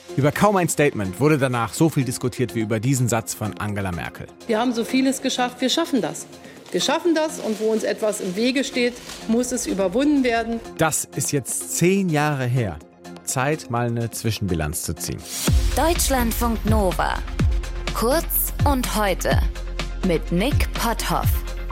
Über kaum ein Statement wurde danach so viel diskutiert wie über diesen Satz von Angela Merkel. Wir haben so vieles geschafft, wir schaffen das. Wir schaffen das und wo uns etwas im Wege steht, muss es überwunden werden. Das ist jetzt 10 Jahre her. Zeit, mal eine Zwischenbilanz zu ziehen. Deutschlandfunk Nova. Kurz und heute. Mit Nick Potthoff.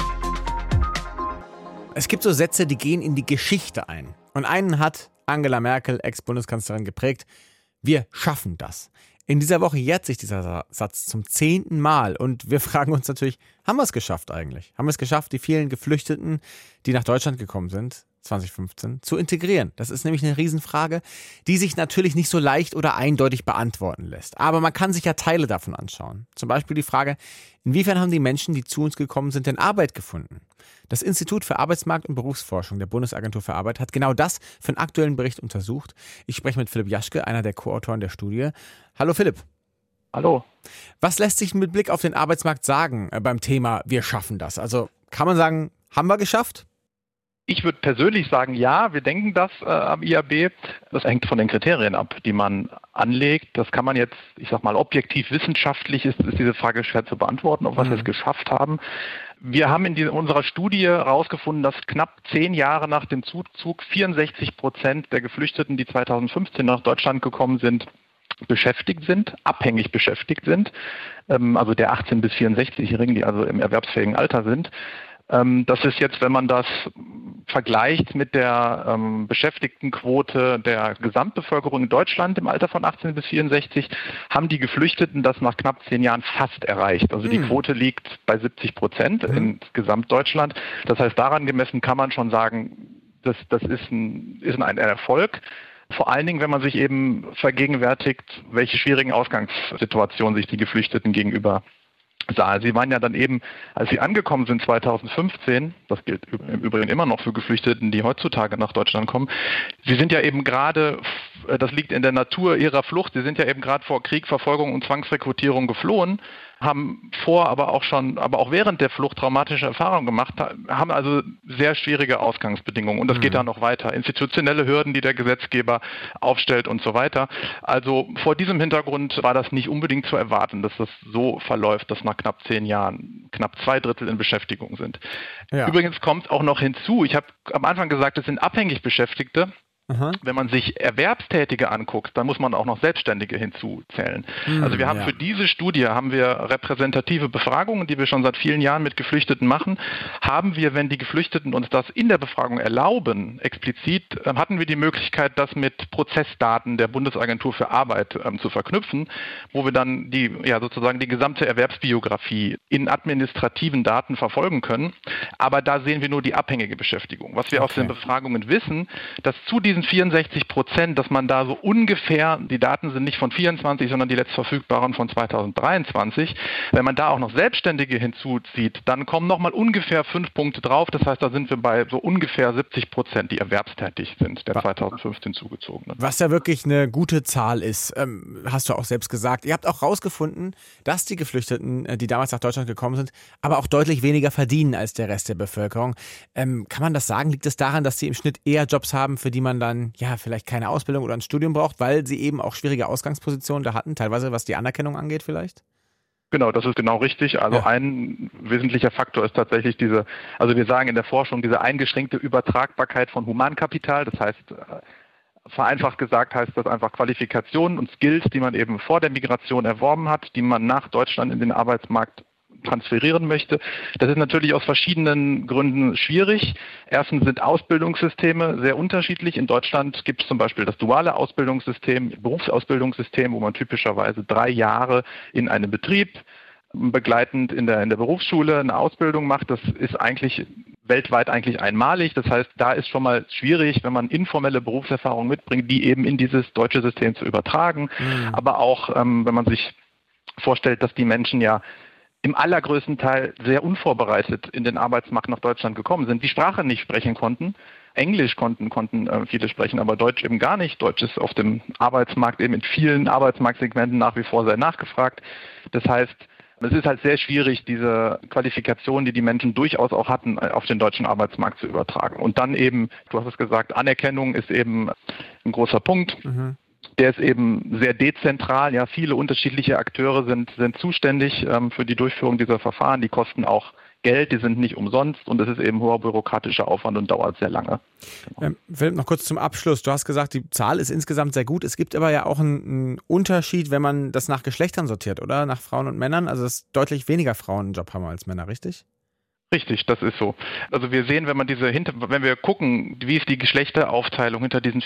Es gibt so Sätze, die gehen in die Geschichte ein. Und einen hat Angela Merkel, Ex-Bundeskanzlerin, geprägt. Wir schaffen das. In dieser Woche jährt sich dieser Satz zum 10. Mal. Und wir fragen uns natürlich, haben wir es geschafft eigentlich? Haben wir es geschafft, die vielen Geflüchteten, die nach Deutschland gekommen sind, 2015, zu integrieren? Das ist nämlich eine Riesenfrage, die sich natürlich nicht so leicht oder eindeutig beantworten lässt. Aber man kann sich ja Teile davon anschauen. Zum Beispiel die Frage, inwiefern haben die Menschen, die zu uns gekommen sind, denn Arbeit gefunden? Das Institut für Arbeitsmarkt- und Berufsforschung der Bundesagentur für Arbeit hat genau das für einen aktuellen Bericht untersucht. Ich spreche mit Philipp Jaschke, einer der Co-Autoren der Studie. Hallo Philipp. Hallo. Was lässt sich mit Blick auf den Arbeitsmarkt sagen beim Thema wir schaffen das? Also kann man sagen, haben wir geschafft? Ich würde persönlich sagen, ja, wir denken das am IAB. Das hängt von den Kriterien ab, die man anlegt. Das kann man jetzt, ich sag mal, objektiv wissenschaftlich ist diese Frage schwer zu beantworten, ob wir es geschafft haben. Wir haben in unserer Studie herausgefunden, dass knapp 10 Jahre nach dem Zuzug 64% der Geflüchteten, die 2015 nach Deutschland gekommen sind, beschäftigt sind, abhängig beschäftigt sind, also der 18- bis 64-Jährigen, die also im erwerbsfähigen Alter sind. Das ist jetzt, wenn man das vergleicht mit der Beschäftigtenquote der Gesamtbevölkerung in Deutschland im Alter von 18 bis 64, haben die Geflüchteten das nach knapp 10 Jahren fast erreicht. Also die Quote liegt bei 70% in Gesamtdeutschland. Das heißt, daran gemessen kann man schon sagen, das ist ein Erfolg. Vor allen Dingen, wenn man sich eben vergegenwärtigt, welche schwierigen Ausgangssituationen sich die Geflüchteten gegenüber sah. Sie waren ja dann eben, als sie angekommen sind 2015, das gilt im Übrigen immer noch für Geflüchteten, die heutzutage nach Deutschland kommen, sie sind ja eben gerade, das liegt in der Natur ihrer Flucht, sie sind ja eben gerade vor Krieg, Verfolgung und Zwangsrekrutierung geflohen, haben aber auch während der Flucht traumatische Erfahrungen gemacht, haben also sehr schwierige Ausgangsbedingungen. Und das geht dann noch weiter. Institutionelle Hürden, die der Gesetzgeber aufstellt und so weiter. Also vor diesem Hintergrund war das nicht unbedingt zu erwarten, dass das so verläuft, dass nach knapp 10 Jahren knapp 2/3 in Beschäftigung sind. Ja. Übrigens kommt auch noch hinzu, ich habe am Anfang gesagt, es sind abhängig Beschäftigte. Wenn man sich Erwerbstätige anguckt, dann muss man auch noch Selbstständige hinzuzählen. Also wir haben für diese Studie repräsentative Befragungen, die wir schon seit vielen Jahren mit Geflüchteten machen. Haben wir, wenn die Geflüchteten uns das in der Befragung erlauben, explizit, hatten wir die Möglichkeit, das mit Prozessdaten der Bundesagentur für Arbeit zu verknüpfen, wo wir dann die gesamte Erwerbsbiografie in administrativen Daten verfolgen können. Aber da sehen wir nur die abhängige Beschäftigung. Was wir aus den Befragungen wissen, dass zu diesen 64%, dass man da so ungefähr, die Daten sind nicht von 24, sondern die letztverfügbaren von 2023, wenn man da auch noch Selbstständige hinzuzieht, dann kommen nochmal ungefähr 5 Punkte drauf. Das heißt, da sind wir bei so ungefähr 70%, die erwerbstätig sind, der 2015 zugezogenen. Was ja wirklich eine gute Zahl ist, hast du auch selbst gesagt. Ihr habt auch rausgefunden, dass die Geflüchteten, die damals nach Deutschland gekommen sind, aber auch deutlich weniger verdienen als der Rest der Bevölkerung. Kann man das sagen? Liegt es daran, dass sie im Schnitt eher Jobs haben, für die man dann vielleicht keine Ausbildung oder ein Studium braucht, weil sie eben auch schwierige Ausgangspositionen da hatten, teilweise was die Anerkennung angeht vielleicht? Genau, das ist genau richtig. Also ein wesentlicher Faktor ist tatsächlich wir sagen in der Forschung, diese eingeschränkte Übertragbarkeit von Humankapital. Das heißt, vereinfacht gesagt heißt das einfach Qualifikationen und Skills, die man eben vor der Migration erworben hat, die man nach Deutschland in den Arbeitsmarkt transferieren möchte. Das ist natürlich aus verschiedenen Gründen schwierig. Erstens sind Ausbildungssysteme sehr unterschiedlich. In Deutschland gibt es zum Beispiel das duale Ausbildungssystem, Berufsausbildungssystem, wo man typischerweise 3 Jahre in einem Betrieb begleitend in der Berufsschule eine Ausbildung macht. Das ist eigentlich weltweit eigentlich einmalig. Das heißt, da ist schon mal schwierig, wenn man informelle Berufserfahrung mitbringt, die eben in dieses deutsche System zu übertragen. Aber auch, wenn man sich vorstellt, dass die Menschen ja im allergrößten Teil sehr unvorbereitet in den Arbeitsmarkt nach Deutschland gekommen sind, die Sprache nicht sprechen konnten. Englisch konnten viele sprechen, aber Deutsch eben gar nicht. Deutsch ist auf dem Arbeitsmarkt eben in vielen Arbeitsmarktsegmenten nach wie vor sehr nachgefragt. Das heißt, es ist halt sehr schwierig, diese Qualifikation, die die Menschen durchaus auch hatten, auf den deutschen Arbeitsmarkt zu übertragen. Und dann eben, du hast es gesagt, Anerkennung ist eben ein großer Punkt. Der ist eben sehr dezentral. Ja, viele unterschiedliche Akteure sind zuständig für die Durchführung dieser Verfahren. Die kosten auch Geld, die sind nicht umsonst und es ist eben hoher bürokratischer Aufwand und dauert sehr lange. Philipp, noch kurz zum Abschluss. Du hast gesagt, die Zahl ist insgesamt sehr gut. Es gibt aber ja auch einen Unterschied, wenn man das nach Geschlechtern sortiert, oder? Nach Frauen und Männern. Also dass deutlich weniger Frauen einen Job haben als Männer, richtig? Richtig, das ist so. Also wir sehen, wenn wir gucken, wie ist die Geschlechteraufteilung hinter diesen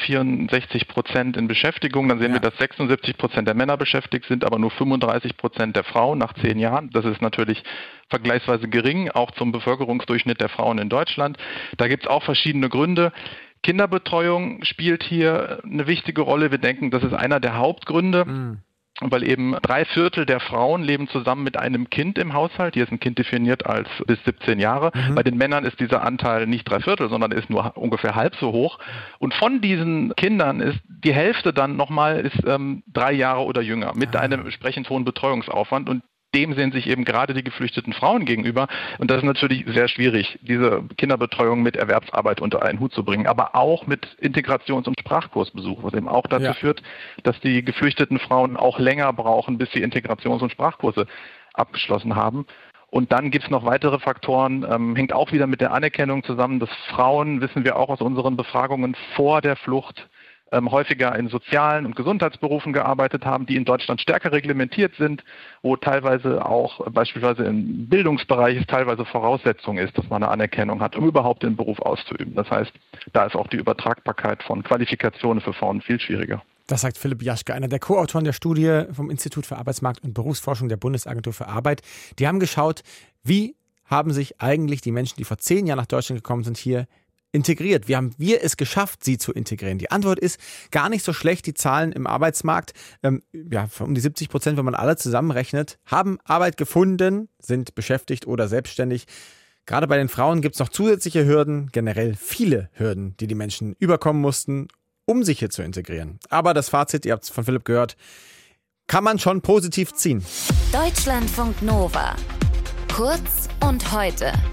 64% in Beschäftigung, dann sehen wir, dass 76% der Männer beschäftigt sind, aber nur 35% der Frauen nach 10 Jahren. Das ist natürlich vergleichsweise gering, auch zum Bevölkerungsdurchschnitt der Frauen in Deutschland. Da gibt es auch verschiedene Gründe. Kinderbetreuung spielt hier eine wichtige Rolle. Wir denken, das ist einer der Hauptgründe. Weil eben 3/4 der Frauen leben zusammen mit einem Kind im Haushalt. Hier ist ein Kind definiert als bis 17 Jahre. Bei den Männern ist dieser Anteil nicht 3/4, sondern ist nur ungefähr halb so hoch. Und von diesen Kindern ist die Hälfte dann nochmal 3 Jahre oder jünger mit einem entsprechend hohen Betreuungsaufwand. Und dem sehen sich eben gerade die geflüchteten Frauen gegenüber. Und das ist natürlich sehr schwierig, diese Kinderbetreuung mit Erwerbsarbeit unter einen Hut zu bringen, aber auch mit Integrations- und Sprachkursbesuch, was eben auch dazu führt, dass die geflüchteten Frauen auch länger brauchen, bis sie Integrations- und Sprachkurse abgeschlossen haben. Und dann gibt es noch weitere Faktoren, hängt auch wieder mit der Anerkennung zusammen, dass Frauen, wissen wir auch aus unseren Befragungen, vor der Flucht häufiger in sozialen und Gesundheitsberufen gearbeitet haben, die in Deutschland stärker reglementiert sind, wo teilweise auch beispielsweise im Bildungsbereich es teilweise Voraussetzung ist, dass man eine Anerkennung hat, um überhaupt den Beruf auszuüben. Das heißt, da ist auch die Übertragbarkeit von Qualifikationen für Frauen viel schwieriger. Das sagt Philipp Jaschke, einer der Co-Autoren der Studie vom Institut für Arbeitsmarkt und Berufsforschung der Bundesagentur für Arbeit. Die haben geschaut, wie haben sich eigentlich die Menschen, die vor 10 Jahren nach Deutschland gekommen sind, hier integriert. Wie haben wir es geschafft, sie zu integrieren? Die Antwort ist gar nicht so schlecht. Die Zahlen im Arbeitsmarkt, um die 70%, wenn man alle zusammenrechnet, haben Arbeit gefunden, sind beschäftigt oder selbstständig. Gerade bei den Frauen gibt es noch zusätzliche Hürden, generell viele Hürden, die Menschen überkommen mussten, um sich hier zu integrieren. Aber das Fazit, ihr habt es von Philipp gehört, kann man schon positiv ziehen. Deutschlandfunk Nova. Kurz und heute.